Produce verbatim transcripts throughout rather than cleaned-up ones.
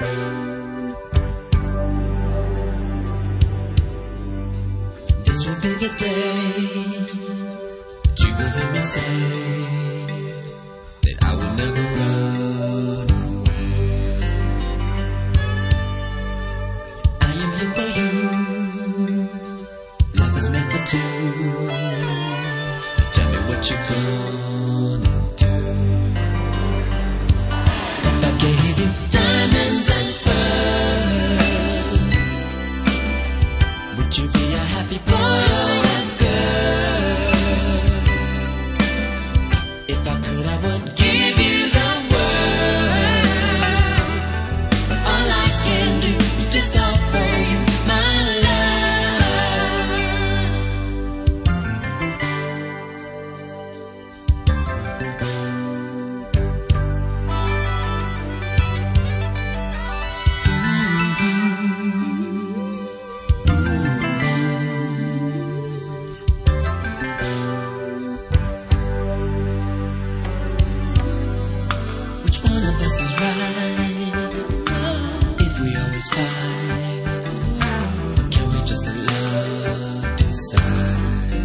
This will be the day that you will hear me say that I will never run away. I am here for you. Love is meant for two. Now tell me what you're gonna do. If I gave you diamonds and pearls, would you be a happy boy or a girl? If I could, I would give you the world. All I can do is just offer you my Which one of us is right? If we always fight, or can we just let love decide?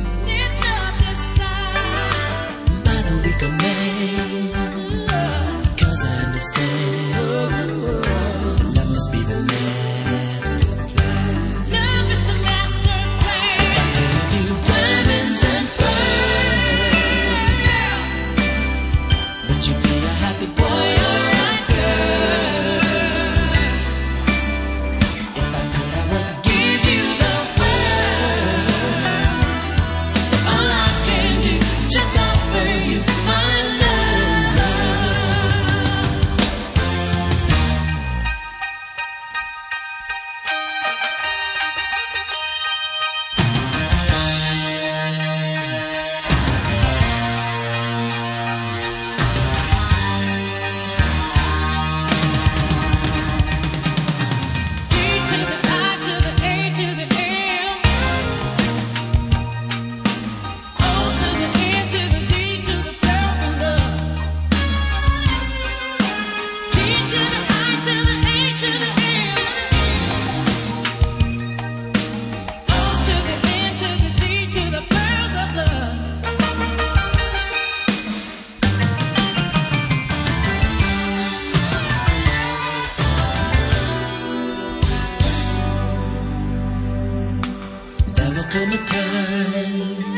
By the week of May, 'cause I understand that love must be the master plan. If I gave you diamonds and pearls, would you be a happy boy or a girl? If I could, I would give you the world. All I can do is just offer you my love. D to the I to the A to the M, O to the N to the D to the pearls of love. D to the I to the A to the M, O to the N to the D to the pearls of love. There will come a time